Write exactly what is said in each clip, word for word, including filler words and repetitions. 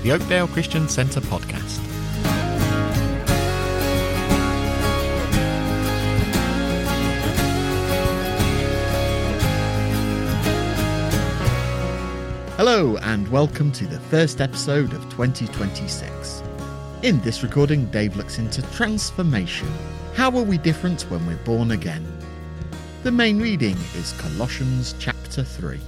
the Oakdale Christian Centre podcast. Hello and welcome to the first episode of twenty twenty-six. In this recording, Dave looks into transformation. How are we different when we're born again? The main reading is Colossians chapter three.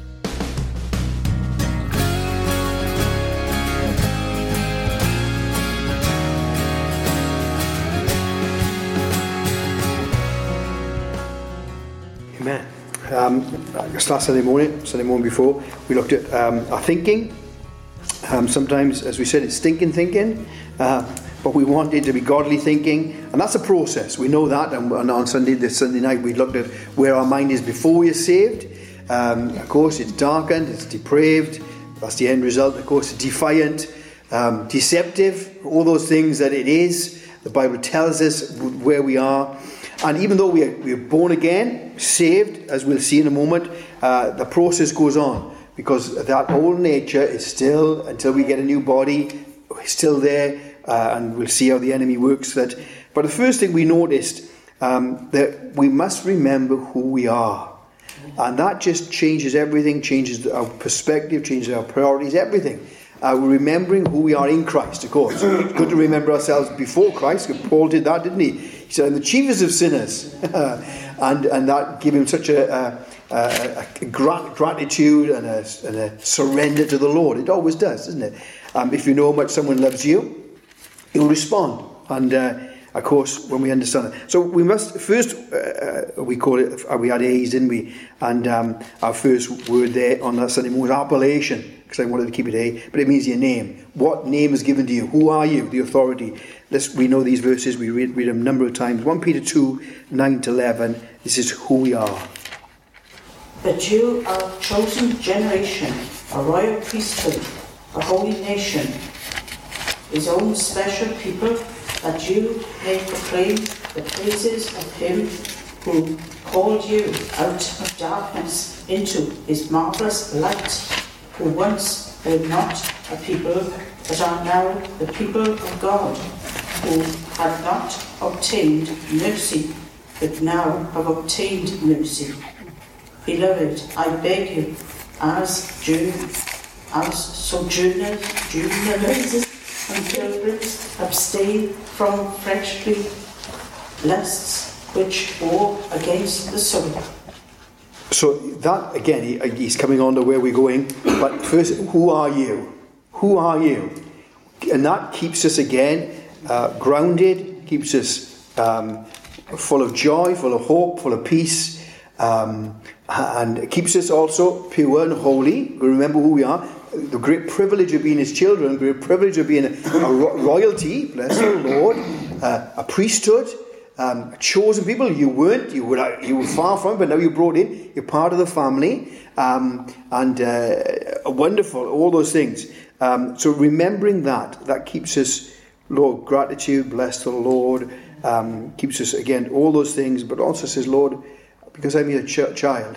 Amen. Um, just last Sunday morning, Sunday morning before, we looked at um, our thinking. Um, sometimes, as we said, it's stinking thinking, uh, but we want it to be godly thinking, and that's a process. We know that, and on Sunday, this Sunday night, we looked at where our mind is before we are saved. Um, of course, it's darkened, it's depraved. That's the end result. Of course, it's defiant, um, deceptive, all those things that it is. The Bible tells us where we are. And even though we are, we are born again, saved, as we'll see in a moment, uh, the process goes on. Because that old nature is still, until we get a new body, still there. Uh, and we'll see how the enemy works that. But the first thing we noticed, um, that we must remember who we are. And that just changes everything, changes our perspective, changes our priorities, everything. Uh, we're remembering who we are in Christ, of course. It's good to remember ourselves before Christ, because Paul did that, didn't he? He said, I'm the chiefest of sinners. and and that gave him such a, a, a, a grat- gratitude and a, and a surrender to the Lord. It always does, doesn't it? Um, if you know how much someone loves you, you'll respond. And, uh, of course, when we understand it. So we must, first, uh, we call it, we had A's, didn't we? And um, our first word there on that Sunday morning was appellation. Because I wanted to keep it A, but it means your name. What name is given to you? Who are you? The authority. Let's, we know these verses, we read, read them a number of times. First Peter two, nine to eleven. This is who we are. But you are a chosen generation, a royal priesthood, a holy nation, his own special people, that you may proclaim the praises of him who called you out of darkness into his marvellous light, who once were not a people, but are now the people of God, who had not obtained mercy, but now have obtained mercy. Beloved, I beg you, as Jew, as sojourners, journalists and pilgrims, abstain from fleshly lusts which war against the soul. So that, again, he, he's coming on to where we're going. But first, who are you? Who are you? And that keeps us, again, uh, grounded, keeps us um, full of joy, full of hope, full of peace, um, and it keeps us also pure and holy. We remember who we are. The great privilege of being his children, the great privilege of being a, a royalty, bless the Lord, uh, a priesthood, Um, chosen people. You weren't, you were you were far from, but now you're brought in, you're part of the family, um, and uh, wonderful, all those things. Um, so remembering that, that keeps us, Lord, gratitude, bless the Lord, um, keeps us, again, all those things, but also says, Lord, because I'm your ch- child,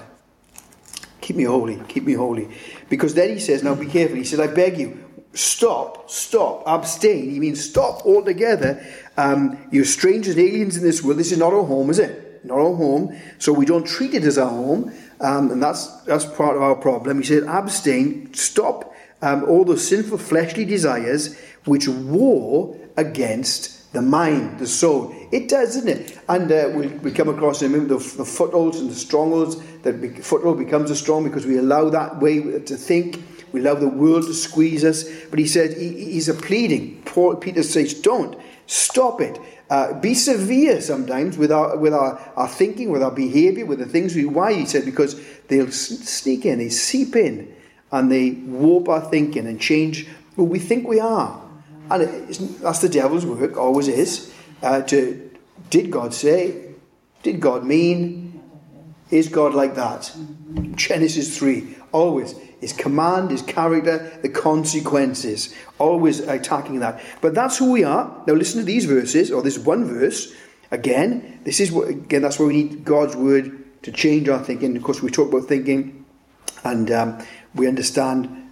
keep me holy, keep me holy. Because then he says, now be careful, he says, I beg you, Stop, stop, abstain. He means stop altogether. Um, you're strangers and aliens in this world. This is not our home, is it? Not our home. So we don't treat it as our home. Um, and that's that's part of our problem. He said, abstain, stop um, all those sinful fleshly desires which war against the mind, the soul. It does, doesn't it? And uh, we, we come across, remember, the, the footholds and the strongholds. That be, foothold becomes a strong because we allow that way to think. We allow the world to squeeze us. But he said, he, he's a pleading. Paul, Peter says, don't. Stop it. Uh, be severe sometimes with our with our, our thinking, with our behaviour, with the things we... Why? He said, because they'll sneak in, they seep in, and they warp our thinking and change who we think we are. And it, that's the devil's work, always is. Uh, to Did God say? Did God mean? Is God like that? Genesis three, always. His command, his character, the consequences. Always attacking that. But that's who we are. Now listen to these verses, or this one verse. Again, this is what, again, that's where we need God's word to change our thinking. Of course, we talk about thinking, and um, we understand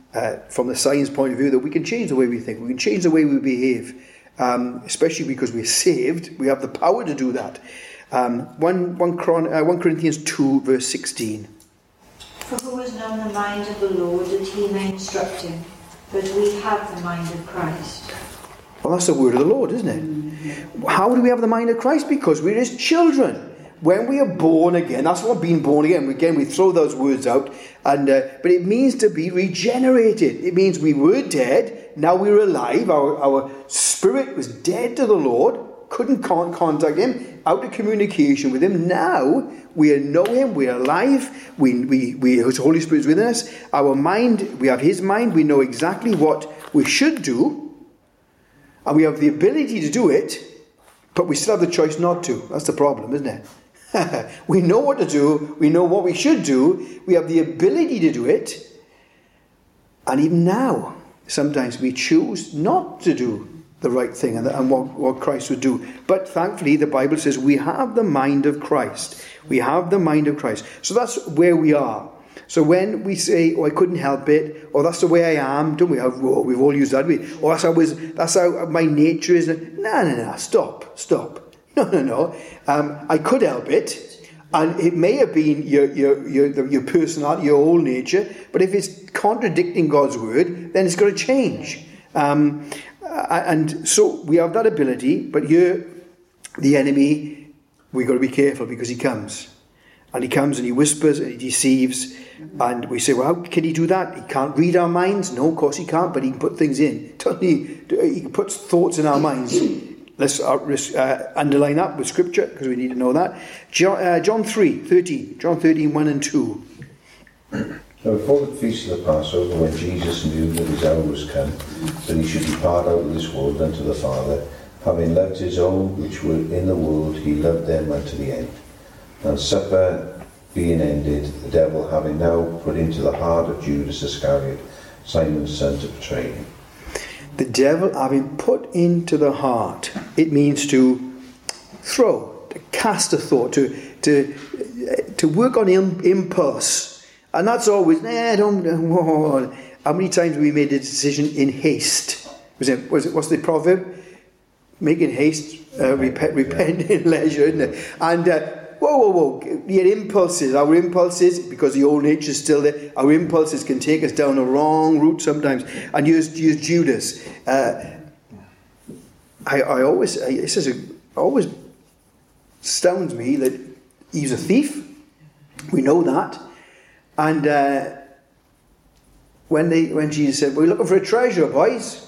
uh, from the science point of view, that we can change the way we think. We can change the way we behave, um, especially because we're saved. We have the power to do that. Um, one, one, Chron- uh, First Corinthians two, verse sixteen. For who has known the mind of the Lord that he may instruct him? But we have the mind of Christ. Well, that's the word of the Lord, isn't it? Mm-hmm. How do we have the mind of Christ? Because we're his children. When we are born again, that's what being born again. Again, we throw those words out, and uh, but it means to be regenerated. It means we were dead, now we're alive. Our, our spirit was dead to the Lord, couldn't con- contact him, out of communication with him. Now we know him, we're alive, we, we, we, his Holy Spirit is within us. Our mind, we have his mind, we know exactly what we should do, and we have the ability to do it, but we still have the choice not to. That's the problem, isn't it? We know what to do, we know what we should do, we have the ability to do it, and even now, sometimes we choose not to do the right thing and, and what, what Christ would do. But thankfully, the Bible says we have the mind of Christ. We have the mind of Christ. So that's where we are. So when we say, oh, I couldn't help it, or that's the way I am, don't we? Have, oh, we've all used that. We, or that's how, was, that's how my nature is. No, no, no, stop, stop. No, no, no. Um, I could help it, and it may have been your your your your personality, your whole nature. But if it's contradicting God's word, then it's got to change. Um, and so we have that ability. But here, the enemy, we've got to be careful because he comes, and he comes and he whispers and he deceives, and we say, well, how can he do that? He can't read our minds. No, of course he can't. But he can put things in. Doesn't he? He puts thoughts in our minds. Let's uh, underline that with scripture, because we need to know that. John, uh, John three, thirteen. John thirteen, one and two. Now before the feast of the Passover, when Jesus knew that his hour was come, that he should depart out of this world unto the Father, having loved his own which were in the world, he loved them unto the end. And supper being ended, the devil having now put into the heart of Judas Iscariot, Simon's son, to betray him. The devil having put into the heart, it means to throw, to cast a thought, to to to work on impulse, and that's always. Nah, don't. Oh. How many times have we made a decision in haste? Was it? Was it? What's the proverb? Make in haste, uh, repent, repent in leisure, isn't it? And uh, whoa, whoa, whoa! Your impulses, our impulses, because the old nature is still there. Our impulses can take us down a wrong route sometimes. And use use Judas. Uh, I I always I, this is a, always astounds me that he's a thief. We know that. And uh, when they when Jesus said, "We're looking for a treasure, boys,"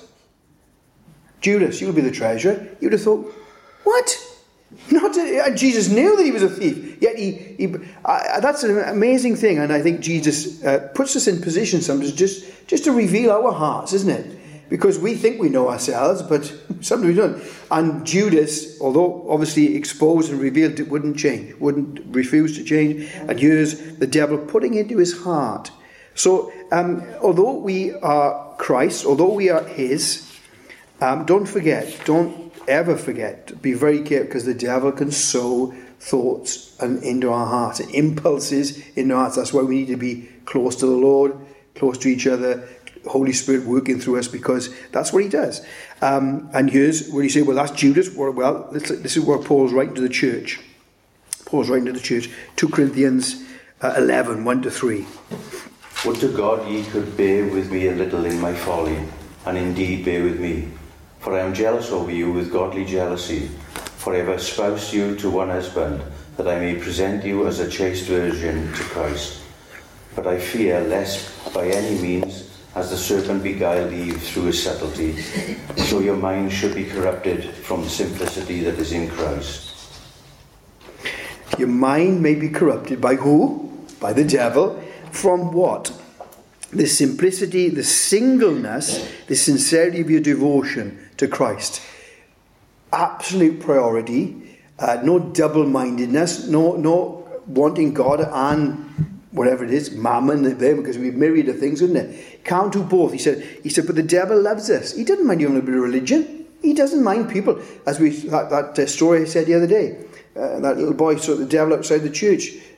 Judas, you'll be the treasure. You'd have thought, what? Not to, and Jesus knew that he was a thief. Yet he, he uh, that's an amazing thing, and I think Jesus uh, puts us in position sometimes just just to reveal our hearts, isn't it? Because we think we know ourselves, but sometimes we don't. And Judas, although obviously exposed and revealed, it wouldn't change, wouldn't refuse to change. And here's the devil putting into his heart. So, um, although we are Christ, although we are his, um, don't forget, don't ever forget, be very careful, because the devil can sow thoughts and into our hearts, and impulses into our hearts. That's why we need to be close to the Lord, close to each other, Holy Spirit working through us, because that's what he does. Um, and here's where you say, well, that's Judas. Well, this is where Paul's writing to the church. Paul's writing to the church. Second Corinthians uh, eleven, one to three. Would to God ye could bear with me a little in my folly, and indeed bear with me. For I am jealous over you with godly jealousy, for I have espoused you to one husband, that I may present you as a chaste virgin to Christ. But I fear lest by any means, as the serpent beguiled Eve through his subtlety, so your mind should be corrupted from the simplicity that is in Christ. Your mind may be corrupted by who? By the devil. From what? The simplicity, the singleness, the sincerity of your devotion to Christ. Absolute priority, uh, no double-mindedness, no, no wanting God and whatever it is, mammon, there, because we've myriad of things, isn't it? Can't do both. He said, he said, but the devil loves us. He doesn't mind you having a bit of religion. He doesn't mind people. As we that, that uh, story I said the other day, uh, that little boy saw the devil outside the church,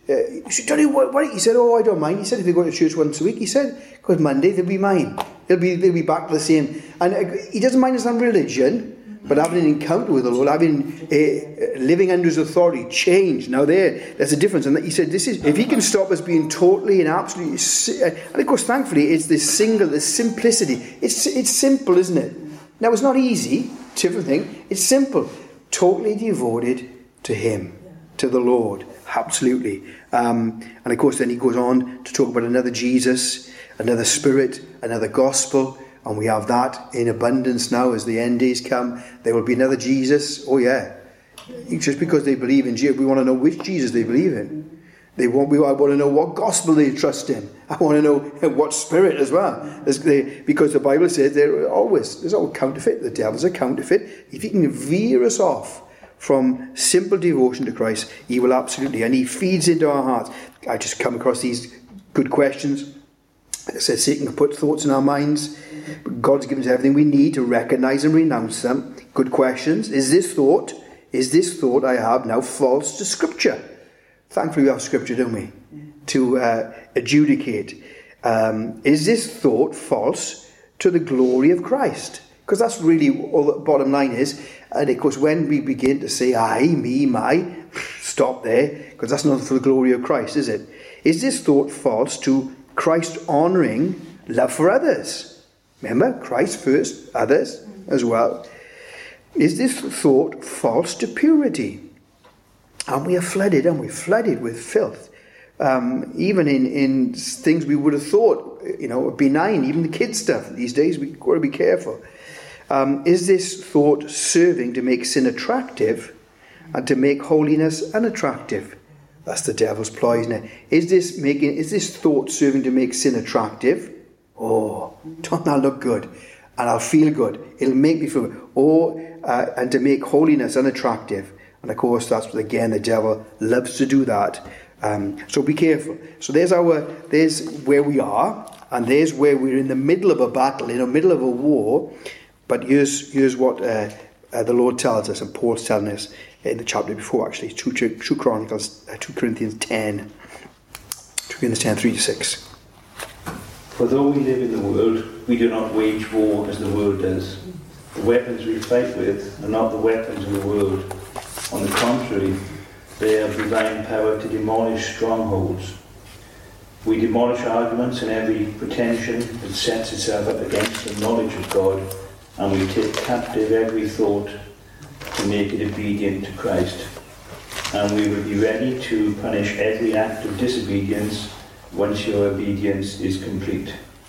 uh, he said, Johnny, what, what? He said, oh, I don't mind. He said, if you go to church once a week, he said, because Monday they'll be mine. They'll be, they'll be back to the same. And uh, he doesn't mind some religion, but having an encounter with the Lord, having uh, living under his authority, change. Now there, there's a difference. And he said, this is, if he can stop us being totally and absolutely, and of course, thankfully, it's this single, this simplicity. It's, it's simple, isn't it? Now, it's not easy, different thing. It's simple. Totally devoted to him, to the Lord. Absolutely. Um, and of course, then he goes on to talk about another Jesus, another Spirit, another gospel. And we have that in abundance now as the end days come. There will be another Jesus. Oh, yeah. Just because they believe in Jesus, we want to know which Jesus they believe in. They want, we, I want to know what gospel they trust in. I want to know what spirit as well. They, because the Bible says there always, there's always counterfeit. The devil's a counterfeit. If he can veer us off from simple devotion to Christ, he will absolutely, and he feeds into our hearts. I just come across these good questions. It says Satan can put thoughts in our minds. But God's given us everything we need to recognize and renounce them. Good questions. Is this thought, is this thought I have now false to Scripture? Thankfully we have Scripture, don't we? To uh, adjudicate. Um, is this thought false to the glory of Christ? Because that's really all the bottom line is. And of course when we begin to say I, me, my, stop there. Because that's not for the glory of Christ, is it? Is this thought false to Christ honouring love for others? Remember, Christ first, others as well. Is this thought false to purity? And we are flooded, and we're flooded with filth. Um, even in, in things we would have thought, you know, benign, even the kids' stuff these days, we've got to be careful. Um, is this thought serving to make sin attractive and to make holiness unattractive? That's the devil's ploy, isn't it? Is this making? Is this thought serving to make sin attractive? Oh, don't that look good? And I'll feel good. It'll make me feel good. Or, uh, and to make holiness unattractive. And of course, that's what, again, the devil loves to do that. Um, so be careful. So there's our, there's where we are, and there's where we're in the middle of a battle, in the middle of a war. But here's here's what uh, uh, the Lord tells us, and Paul's telling us in the chapter before, actually, two, two Chronicles, uh, two Corinthians ten, two Corinthians ten, three to six. For though we live in the world, we do not wage war as the world does. The weapons we fight with are not the weapons of the world. On the contrary, they have divine power to demolish strongholds. We demolish arguments and every pretension that sets itself up against the knowledge of God, and we take captive every thought to make it obedient to Christ. And we will be ready to punish every act of disobedience once your obedience is complete.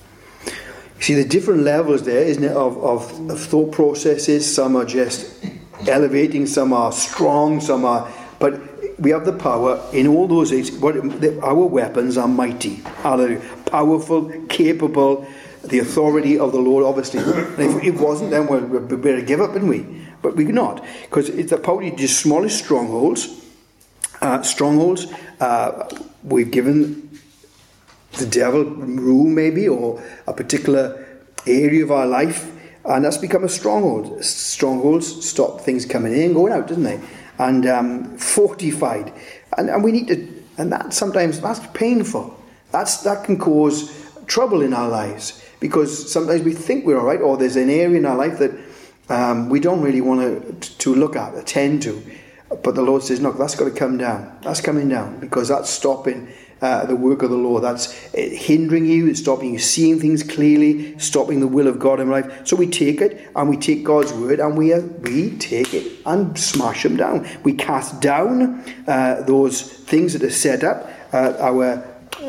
You see the different levels there, isn't it, of, of, of thought processes. Some are just elevating, some are strong, some are, but we have the power in all those areas. What our weapons are mighty, hallelujah, powerful, capable. The authority of the Lord, obviously. And if it wasn't, then we'd, we'd better give up, wouldn't we? But we could not, because it's the power to demolish strongholds. Uh, strongholds. Uh, we've given the devil rule, maybe, or a particular area of our life. And that's become a stronghold. Strongholds stop things coming in and going out, doesn't they? And um, fortified. And, and we need to, and that sometimes, that's painful. That's That can cause trouble in our lives. Because sometimes we think we're all right, or there's an area in our life that um, we don't really want to, to look at, attend to. But the Lord says, no, that's got to come down. That's coming down, because that's stopping uh, the work of the Lord. That's hindering you, it's stopping you seeing things clearly, stopping the will of God in life. So we take it, and we take God's word, and we uh, we take it and smash them down. We cast down uh, those things that are set up, uh, our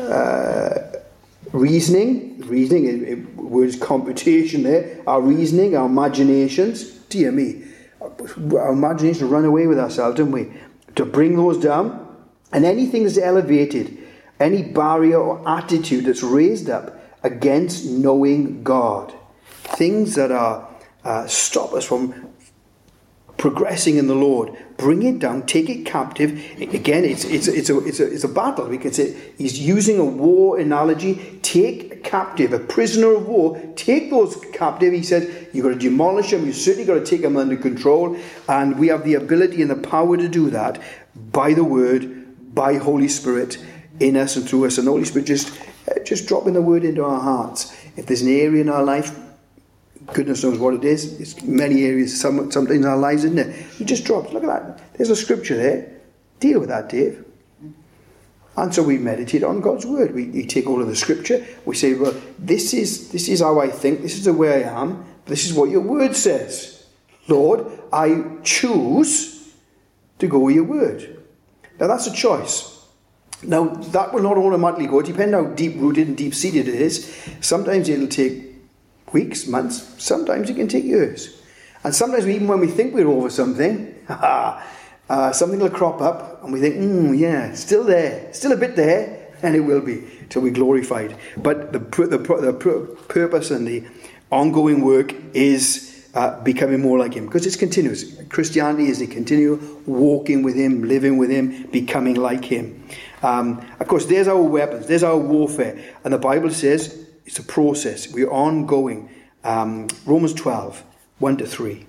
uh, reasoning, reasoning, it, it, words computation there, our reasoning, our imaginations. Dear me, our imagination run away with ourselves, don't we? To bring those down, and anything that's elevated, any barrier or attitude that's raised up against knowing God, things that are uh, stop us from progressing in the Lord, bring it down, take it captive. Again, it's it's it's a it's a it's a battle. We can say he's using a war analogy. Take captive, a prisoner of war. Take those captive. He said you've got to demolish them. You certainly got to take them under control. And we have the ability and the power to do that by the word, by Holy Spirit in us and through us, and the Holy Spirit just uh, just dropping the word into our hearts. If there's an area in our life, goodness knows what it is, it's many areas, some, something in our lives, isn't it? He just drops, look at that, there's a scripture there, deal with that, Dave. And so we meditate on God's word. We, we take all of the scripture, we say, well, this is this is how I think, this is the way I am, this is what your word says. Lord, I choose to go with your word. Now that's a choice. Now that will not automatically go, depending on how deep-rooted and deep-seated it is. Sometimes it'll take weeks, months, sometimes it can take years. And sometimes even when we think we're over something, uh, something will crop up and we think, hmm, yeah, still there, still a bit there, and it will be till we're glorified. But the, the, the purpose and the ongoing work is uh, becoming more like him, because it's continuous. Christianity is a continual walking with him, living with him, becoming like him. Um, of course, there's our weapons, there's our warfare, and the Bible says it's a process. We're ongoing. Um, Romans twelve, one to three.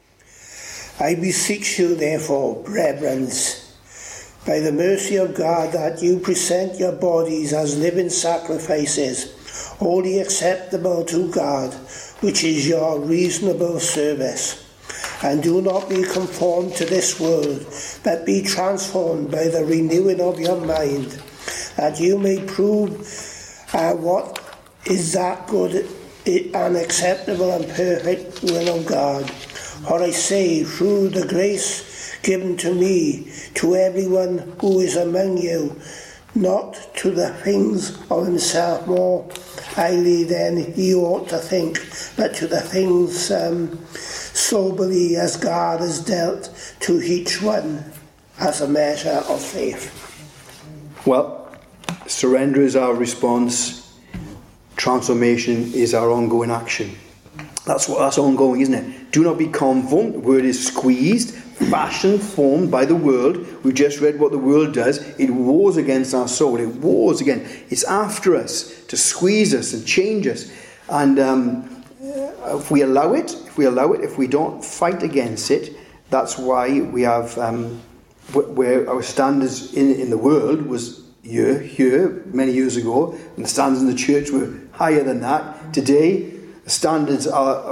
I beseech you, therefore, brethren, by the mercy of God, that you present your bodies as living sacrifices, wholly acceptable to God, which is your reasonable service. And do not be conformed to this world, but be transformed by the renewing of your mind, that you may prove uh, what is that good and acceptable and perfect will of God. For I say, through the grace given to me, to everyone who is among you, not to the things of himself more highly than he ought to think, but to the things um, soberly as God has dealt to each one as a measure of faith. Well, surrender is our response. Transformation is our ongoing action. That's what that's ongoing, isn't it? Do not be conformed. The word is squeezed, fashioned, formed by the world. We just read what the world does. It wars against our soul. It wars again. It's after us to squeeze us and change us. And um, if we allow it, if we allow it, if we don't fight against it, that's why we have um, where our standards in in the world was here, here many years ago, and the standards in the church were higher than that. Today, the standards are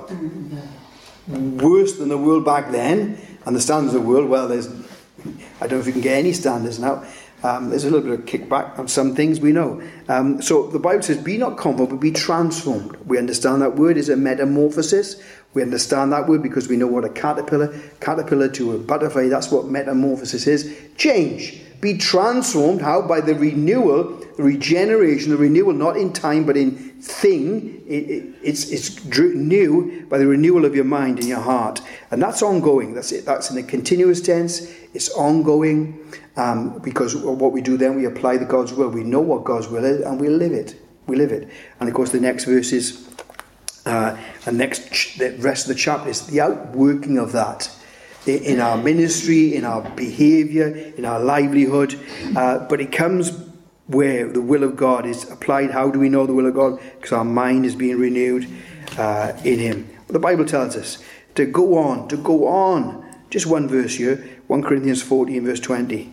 worse than the world back then, and the standards of the world, well, there's, I don't know if you can get any standards now. Um, there's a little bit of kickback on some things, we know. Um, so the Bible says, be not conformed, but be transformed. We understand that word is a metamorphosis. We understand that word because we know what a caterpillar, caterpillar to a butterfly, that's what metamorphosis is. Change. Be transformed. How? By the renewal, the regeneration, the renewal, not in time, but in thing. It, it, it's it's new by the renewal of your mind and your heart. And that's ongoing. That's it. That's in the continuous tense. It's ongoing um, because what we do then, we apply the God's will. We know what God's will is and we live it. We live it. And of course the next verse is, uh, and next, ch- the rest of the chapter is the outworking of that. In our ministry, in our behaviour, in our livelihood. Uh, but it comes where the will of God is applied. How do we know the will of God? Because our mind is being renewed uh, in him. The Bible tells us to go on, to go on. Just one verse here, First Corinthians fourteen, verse twenty.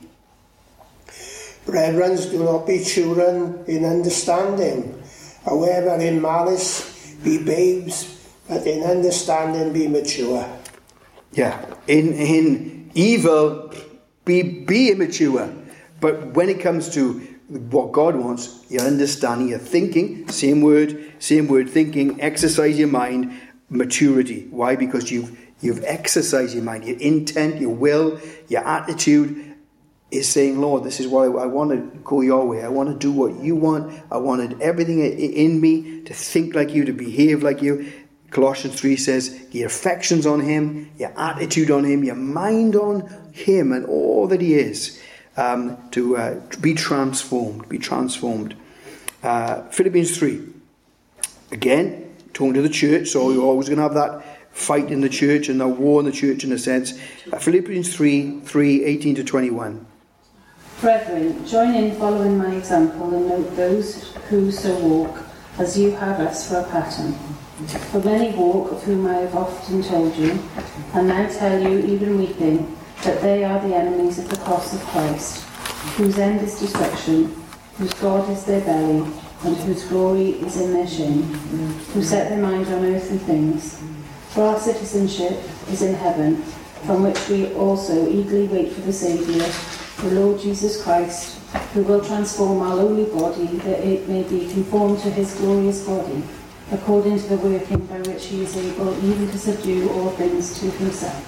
Brethren, do not be children in understanding. However, in malice be babes, but in understanding be mature. Yeah, in in evil, be be immature. But when it comes to what God wants, your understanding, your thinking, same word, same word, thinking, exercise your mind, maturity. Why? Because you've you've exercised your mind, your intent, your will, your attitude is saying, Lord, this is what I, I want to go your way. I want to do what you want. I wanted everything in me to think like you, to behave like you. Colossians three says, your affections on him, your attitude on him, your mind on him and all that he is, um, to, uh, to be transformed, be transformed. Uh, Philippians three, again, talking to the church, so you're always going to have that fight in the church and a war in the church in a sense. Uh, Philippians three, three, eighteen to twenty-one. Brethren, join in following my example and note those who so walk as you have us for a pattern. For many walk, of whom I have often told you, and now tell you, even weeping, that they are the enemies of the cross of Christ, whose end is destruction, whose God is their belly, and whose glory is in their shame, who set their mind on earthly things. For our citizenship is in heaven, from which we also eagerly wait for the Saviour, the Lord Jesus Christ, who will transform our lowly body, that it may be conformed to his glorious body, according to the working by which he is able even to subdue all things to himself.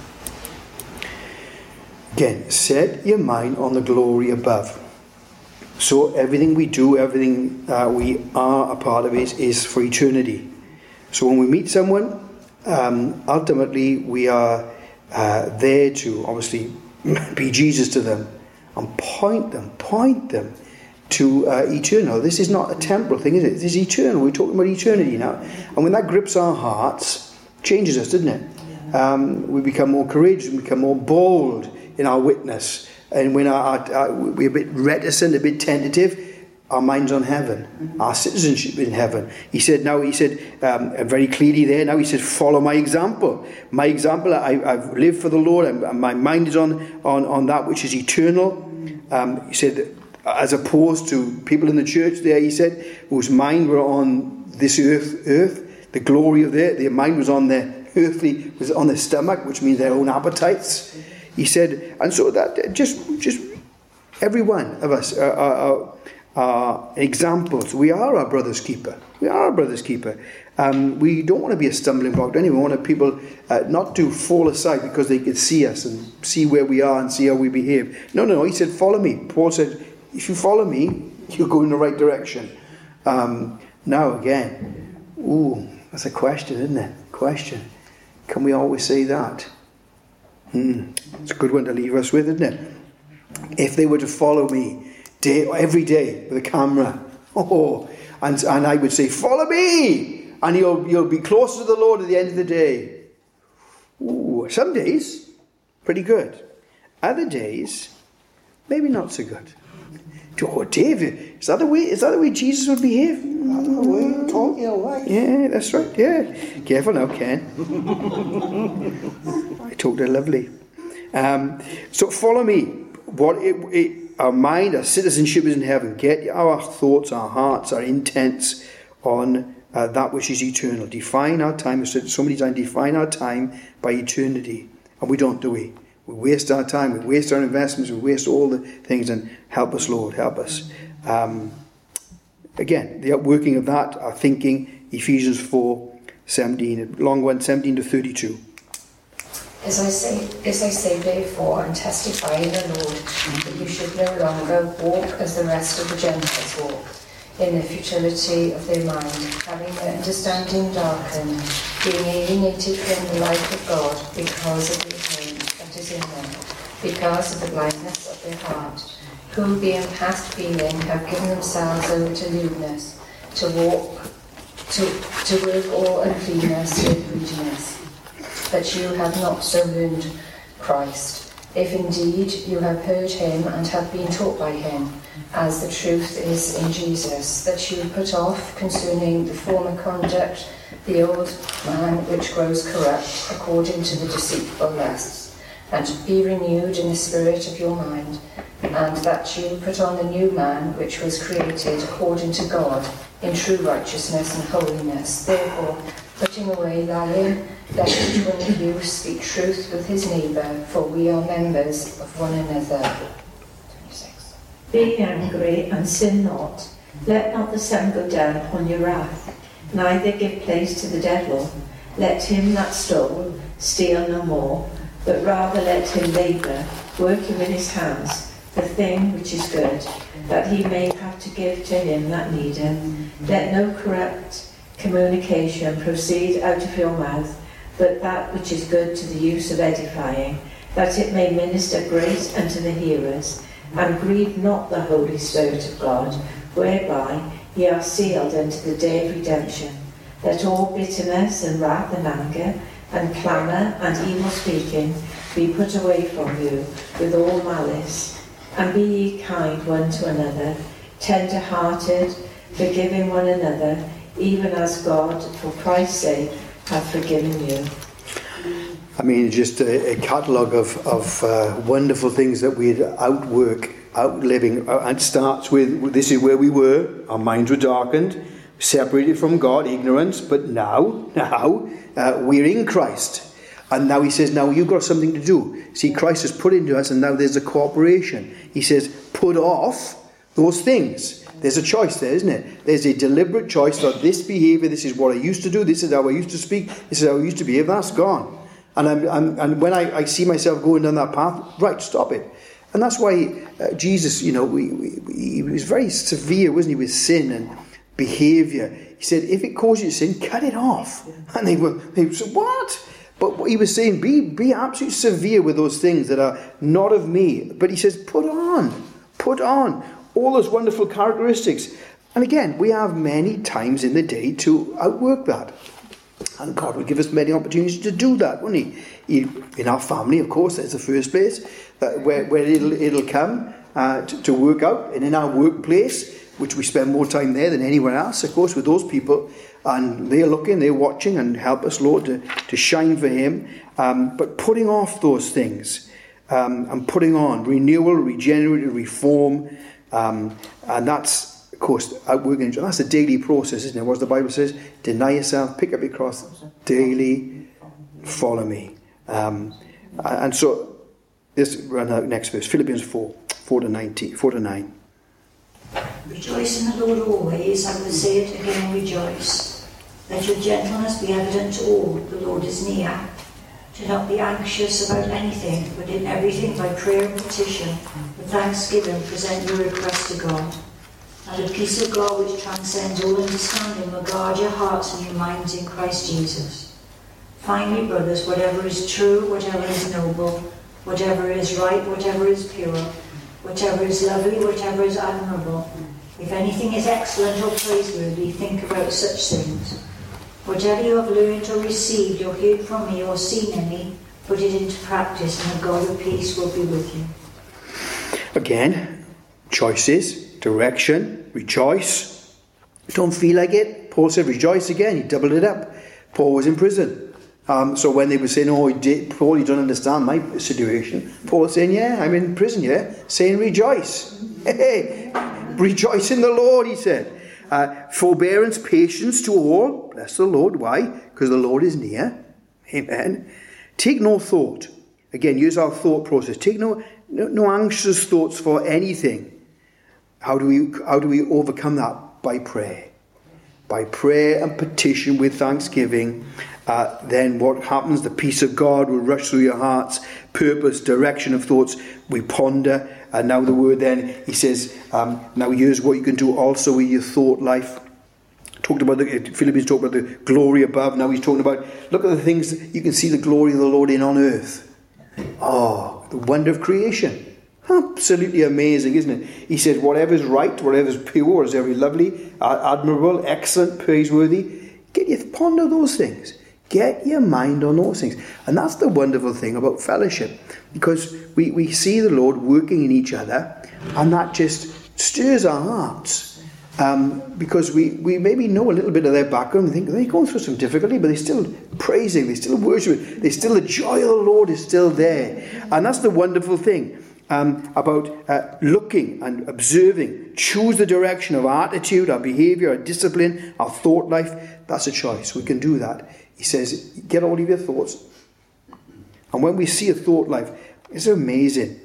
Again, set your mind on the glory above. So everything we do, everything uh, we are a part of it is for eternity. So when we meet someone, um, ultimately we are uh, there to obviously be Jesus to them and point them, point them to uh, eternal. This is not a temporal thing, is it? This is eternal. We're talking about eternity now. And when that grips our hearts, changes us, doesn't it? Um, we become more courageous, we become more bold in our witness. And when our, our, our, we're a bit reticent, a bit tentative, our mind's on heaven. Mm-hmm. Our citizenship is in heaven. He said, now he said, um, very clearly there, now he said, follow my example. My example, I, I've lived for the Lord, and my mind is on, on, on that which is eternal. Um, he said, as opposed to people in the church there, he said, whose mind were on this earth, earth, the glory of their, their mind was on their earthly, was on their stomach, which means their own appetites. He said, and so that just just every one of us are, are, are examples. We are our brother's keeper. We are our brother's keeper. Um, we don't want to be a stumbling block to anyone. We want people uh, not to fall aside because they can see us and see where we are and see how we behave. No, no, no. He said, follow me. Paul said, if you follow me, you'll go in the right direction. Um, now again, ooh, that's a question, isn't it? Question. Can we always say that? Hmm. It's a good one to leave us with, isn't it? If they were to follow me day, every day with a camera, oh, and, and I would say, follow me, and you'll, you'll be closer to the Lord at the end of the day. Ooh, some days, pretty good. Other days, maybe not so good. Oh, David, is that the way? Is that the way Jesus would behave? The way you taught your life. Yeah, that's right. Yeah, careful now, Ken. I talked her lovely. Um, so follow me. What it, it, our mind, our citizenship is in heaven. Get our thoughts, our hearts, our intents on uh, that which is eternal. Define our time. I've said so many times. Define our time by eternity, and we don't, do we? We waste our time, we waste our investments, we waste all the things, and help us, Lord, help us. Um, again, the outworking of that, our thinking, Ephesians four, seventeen, long one, seventeen to thirty-two. As I say, as I say therefore, and testify in the Lord, that you should no longer walk as the rest of the Gentiles walk, in the futility of their mind, having their understanding darkened, being alienated from the life of God because of the ignorance that is in them, because of the blindness of their heart, who being past feeling have given themselves over to lewdness, to walk, to, to work all uncleanness with greediness. But you have not so learned Christ, if indeed you have heard him and have been taught by him, as the truth is in Jesus, that you put off concerning the former conduct the old man which grows corrupt according to the deceitful lusts, and be renewed in the spirit of your mind, and that you put on the new man which was created according to God in true righteousness and holiness. Therefore, putting away lying, let each one of you speak truth with his neighbour, for we are members of one another. twenty-six. Be angry and sin not. Let not the sun go down upon your wrath. Neither give place to the devil. Let him that stole steal no more, but rather let him labour, working with his hands, the thing which is good, that he may have to give to him that needeth. Let no corrupt communication proceed out of your mouth, but that which is good to the use of edifying, that it may minister grace unto the hearers. And grieve not the Holy Spirit of God, whereby ye are sealed unto the day of redemption. Let all bitterness and wrath and anger and clamour and evil speaking be put away from you with all malice. And be ye kind one to another, tender-hearted, forgiving one another, even as God, for Christ's sake, hath forgiven you. I mean, just a, a catalogue of, of uh, wonderful things that we'd outwork outliving, uh, and starts with, this is where we were, our minds were darkened, separated from God, ignorance, but now, now, uh, we're in Christ. And now he says, now you've got something to do. See, Christ has put into us, and now there's a cooperation. He says, put off those things. There's a choice there, isn't it? There's a deliberate choice that this behaviour, this is what I used to do, this is how I used to speak, this is how I used to behave, that's gone. And I'm, I'm, and when I, I see myself going down that path, right, stop it. And that's why uh, Jesus, you know, we, we, he was very severe, wasn't he, with sin and behaviour. He said, if it causes you sin, cut it off. And they were, they said, what? But what he was saying, be, be absolutely severe with those things that are not of me. But he says, put on, put on all those wonderful characteristics. And again, we have many times in the day to outwork that. And God will give us many opportunities to do that, won't he? he in our family, of course, that's the first place that where, where it'll, it'll come uh, to, to work out. And in our workplace, which we spend more time there than anywhere else, of course, with those people. And they're looking, they're watching, and help us, Lord, to, to shine for him. Um, but putting off those things um, and putting on renewal, regenerate, reform. Um, and that's, of course, outworking. That's a daily process, isn't it? What the Bible says, deny yourself, pick up your cross daily, follow me. Um, and so, this run out next verse, Philippians four, four to nineteen, four to nine. Rejoice in the Lord always. I will say it again, rejoice. Let your gentleness be evident to all. The Lord is near. Do not be anxious about anything, but in everything by prayer and petition, with thanksgiving, present your request to God. And the peace of God, which transcends all understanding, will guard your hearts and your minds in Christ Jesus. Finally, brothers, whatever is true, whatever is noble, whatever is right, whatever is pure, whatever is lovely, whatever is admirable, if anything is excellent or praiseworthy, think about such things. Whatever you have learned or received or heard from me or seen in me, put it into practice, and the God of peace will be with you. Again, choices, direction, rejoice. Don't feel like it. Paul said rejoice again. He doubled it up. Paul was in prison. Um, so when they were saying, oh, he did, Paul, you don't understand my situation. Paul was saying, yeah, I'm in prison, yeah. Saying rejoice. Hey, rejoice in the Lord, he said. Uh, forbearance, patience to all. Bless the Lord. Why? Because the Lord is near. Amen. Take no thought. Again, use our thought process. Take no, no, no anxious thoughts for anything. How do we, how do we overcome that? By prayer. By prayer and petition with thanksgiving. Uh, then what happens? The peace of God will rush through your hearts. Purpose, direction of thoughts. We ponder. And now the word then, he says, um, now here's what you can do also with your thought life. Talked about the, Philippians talked about the glory above. Now he's talking about, look at the things, you can see the glory of the Lord in on earth. Oh, the wonder of creation. Absolutely amazing, isn't it? He says, whatever is right, whatever is pure, whatever is lovely, admirable, excellent, praiseworthy, get you ponder those things. Get your mind on those things. And that's the wonderful thing about fellowship. Because we, we see the Lord working in each other, and that just stirs our hearts. Um, because we, we maybe know a little bit of their background and think they're going through some difficulty, but they're still praising, they're still worshiping, they're still, the joy of the Lord is still there. And that's the wonderful thing um, about uh, looking and observing. Choose the direction of our attitude, our behaviour, our discipline, our thought life. That's a choice. We can do that. He says, get all of your thoughts. And when we see a thought life, it's amazing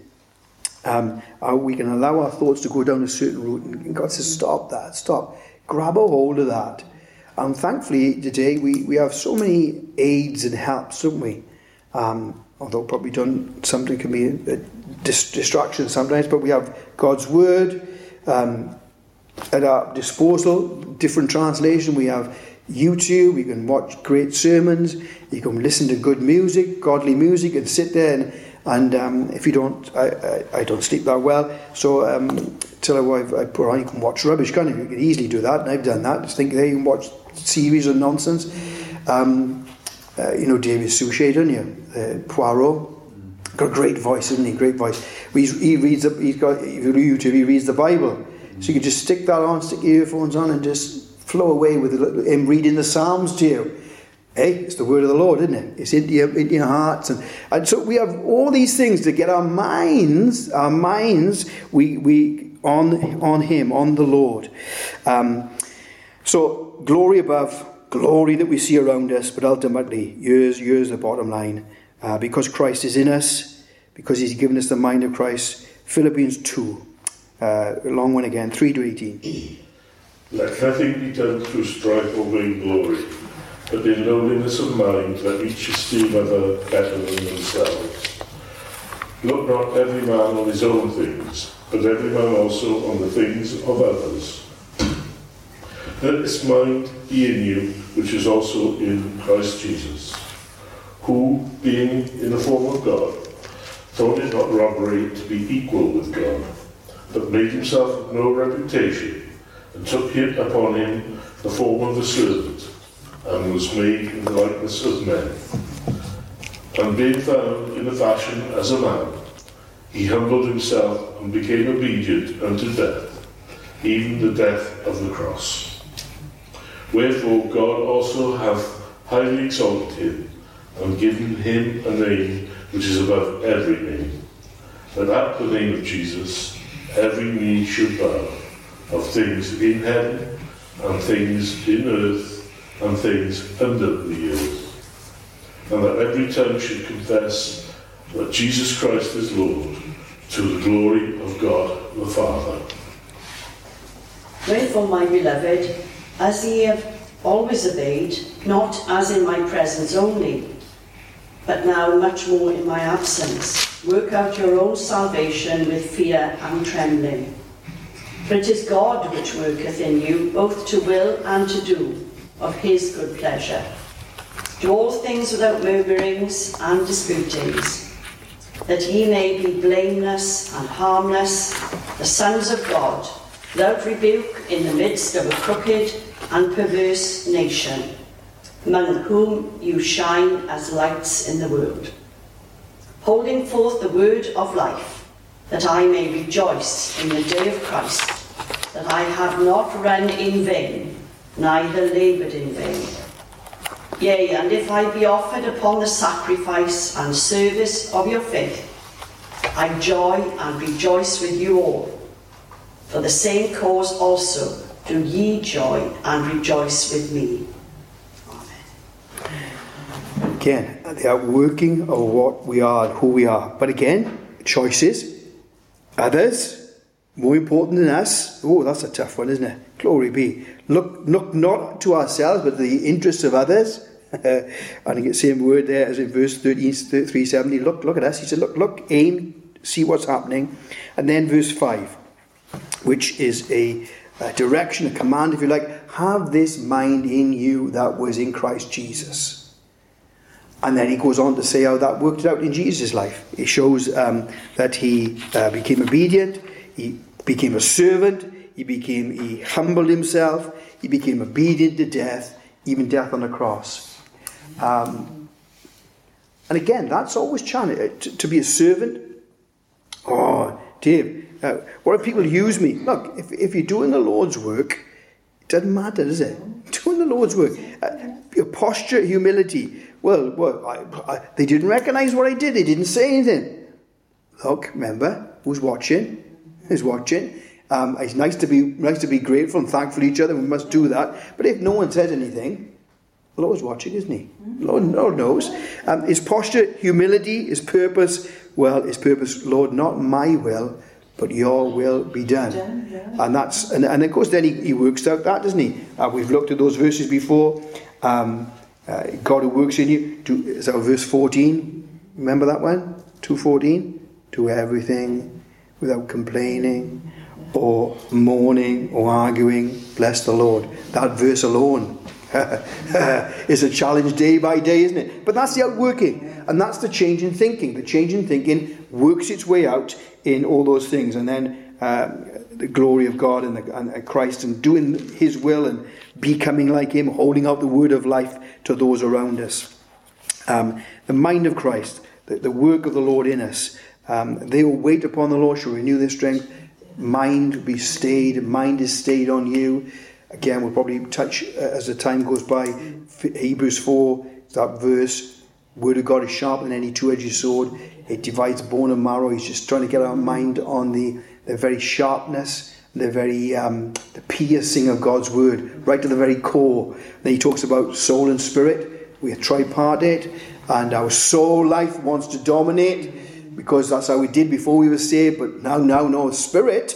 um, how we can allow our thoughts to go down a certain route. And God says, stop that, stop. Grab a hold of that. And thankfully, today, we, we have so many aids and helps, don't we? Um, although probably done, something can be a, a dis- distraction sometimes, but we have God's Word um, at our disposal, different translation. We have YouTube, you can watch great sermons, you can listen to good music, godly music, and sit there and, and um, if you don't, I, I, I don't sleep that well, so um, till I, I put on, you can watch rubbish, can't you? You can easily do that, and I've done that. Just think there, you can watch series of nonsense. Um, uh, you know David Suchet, don't you? Uh, Poirot. Got a great voice, isn't he? Great voice. He's, he reads, the, he's got, if you do YouTube, he reads the Bible. So you can just stick that on, stick your earphones on, and just flow away with him reading the Psalms to you. Hey, it's the word of the Lord, isn't it? It's into your, into your hearts. And, and so we have all these things to get our minds, our minds, we, we on, on him, on the Lord. Um, so glory above, glory that we see around us, but ultimately, here's, here's the bottom line. Uh, because Christ is in us, because he's given us the mind of Christ. Philippians two, uh, long one again, three to eighteen. Let nothing be done through strife or vainglory, but in lowliness of mind let each esteem other better than themselves. Look not every man on his own things, but every man also on the things of others. Let this mind be in you, which is also in Christ Jesus, who, being in the form of God, thought it not robbery to be equal with God, but made himself of no reputation, and took it upon him the form of a servant, and was made in the likeness of men. And being found in a fashion as a man, he humbled himself and became obedient unto death, even the death of the cross. Wherefore God also hath highly exalted him, and given him a name which is above every name, that at the name of Jesus every knee should bow, of things in heaven, and things in earth, and things under the earth, and that every tongue should confess that Jesus Christ is Lord, to the glory of God the Father. Wherefore, my beloved, as ye have always obeyed, not as in my presence only, but now much more in my absence, work out your own salvation with fear and trembling. For it is God which worketh in you, both to will and to do of his good pleasure. Do all things without murmurings and disputings, that ye may be blameless and harmless, the sons of God, without rebuke in the midst of a crooked and perverse nation, among whom you shine as lights in the world, holding forth the word of life, that I may rejoice in the day of Christ, that I have not run in vain, neither laboured in vain. Yea, and if I be offered upon the sacrifice and service of your faith, I joy and rejoice with you all. For the same cause also do ye joy and rejoice with me. Again, the outworking of what we are and who we are. But again, choices, others, more important than us. Oh, that's a tough one, isn't it? Glory be. Look, look not to ourselves, but to the interests of others. And you get the same word there as in verse thirteen, three seventy. Look, look at us. He said, look, look, aim, see what's happening. And then verse five, which is a, a direction, a command, if you like. Have this mind in you that was in Christ Jesus. And then he goes on to say how that worked out in Jesus' life. It shows um, that he uh, became obedient, he became a servant, he became, he humbled himself, he became obedient to death, even death on the cross. Um, and again, that's always challenging, to, to be a servant. Oh, Dave, uh, what if people use me? Look, if, if you're doing the Lord's work, it doesn't matter, does it? Doing the Lord's work. Uh, your posture, humility. Well, well I, I, they didn't recognize what I did. They didn't say anything. Look, remember, who's watching? Who's watching? Um, it's nice to be nice to be grateful and thankful to each other. We must do that. But if no one says anything, the Lord's watching, isn't he? Lord, Lord knows. Um, his posture, humility, his purpose. Well, his purpose, Lord, not my will, but your will be done. done yeah. And that's and, and of course then he, he works out that, doesn't he? Uh, we've looked at those verses before. Um, uh, God who works in you. To, is that verse fourteen? Remember that one? two fourteen? Do everything without complaining or mourning or arguing. Bless the Lord. That verse alone is a challenge day by day, isn't it? But that's the outworking. And that's the change in thinking. The change in thinking works its way out in all those things. And then um, the glory of God and, the, and Christ and doing his will and becoming like him, holding out the word of life to those around us. Um, the mind of Christ, the, the work of the Lord in us. Um, they will wait upon the Lord, shall renew their strength. Mind be stayed. Mind is stayed on you. again, we'll probably touch uh, as the time goes by. Hebrews four, that verse, Word of God is sharper than any two-edged sword. It divides bone and marrow. He's just trying to get our mind on the, the very sharpness, the very um, the piercing of God's Word, right to the very core. Then he talks about soul and spirit. We are tripartite, and our soul life wants to dominate, because that's how we did before we were saved. But now, now, no, spirit,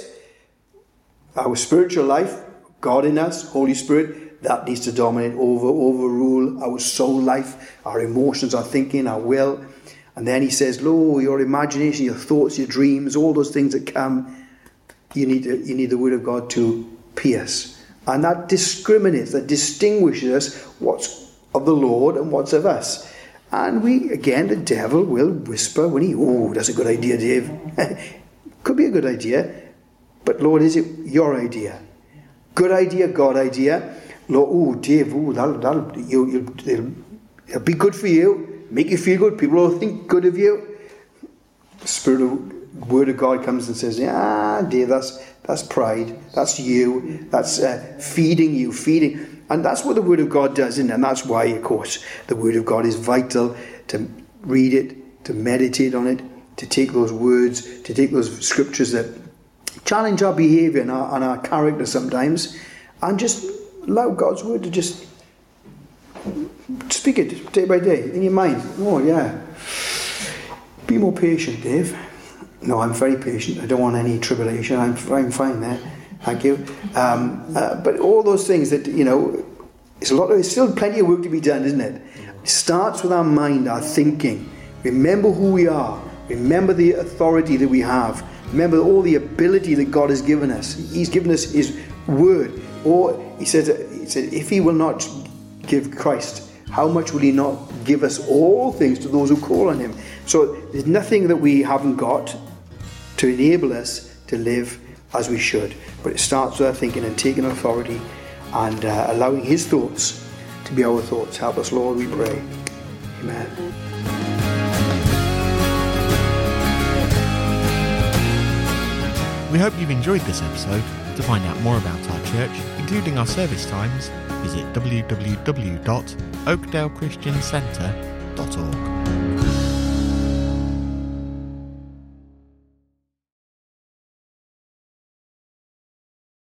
our spiritual life, God in us, Holy Spirit, that needs to dominate, over, overrule our soul life, our emotions, our thinking, our will. And then he says, lo, your imagination, your thoughts, your dreams, all those things that come, you need, to, you need the Word of God to pierce. And that discriminates, that distinguishes us what's of the Lord and what's of us. And we, again, the devil will whisper when he, oh, that's a good idea, Dave. Could be a good idea. But Lord, is it your idea? Good idea, God idea. Lord, oh, Dave, oh, that'll, that'll, you, you, it'll, it'll be good for you. Make you feel good. People will think good of you. The Spirit of Word of God comes and says, ah, Dave, that's, that's pride. That's you. That's uh, feeding you, feeding. And that's what the Word of God does, isn't it? And that's why, of course, the Word of God is vital, to read it, to meditate on it, to take those words, to take those scriptures that challenge our behaviour and our, and our character sometimes, and just allow God's Word to just speak it day by day in your mind. Oh, yeah. Be more patient, Dave. No, I'm very patient. I don't want any tribulation. I'm, I'm fine there. Thank you. Um, uh, but all those things that, you know, it's a lot of, it's still plenty of work to be done, isn't it? It starts with our mind, our thinking. Remember who we are. Remember the authority that we have. Remember all the ability that God has given us. He's given us His Word. Or he says, he said, if He will not give Christ, how much will He not give us all things to those who call on Him? So there's nothing that we haven't got to enable us to live as we should. But it starts with our thinking and taking authority and uh, allowing His thoughts to be our thoughts. Help us, Lord, we pray. Amen. We hope you've enjoyed this episode. To find out more about our church, including our service times, visit w w w dot oakdale christian centre dot org.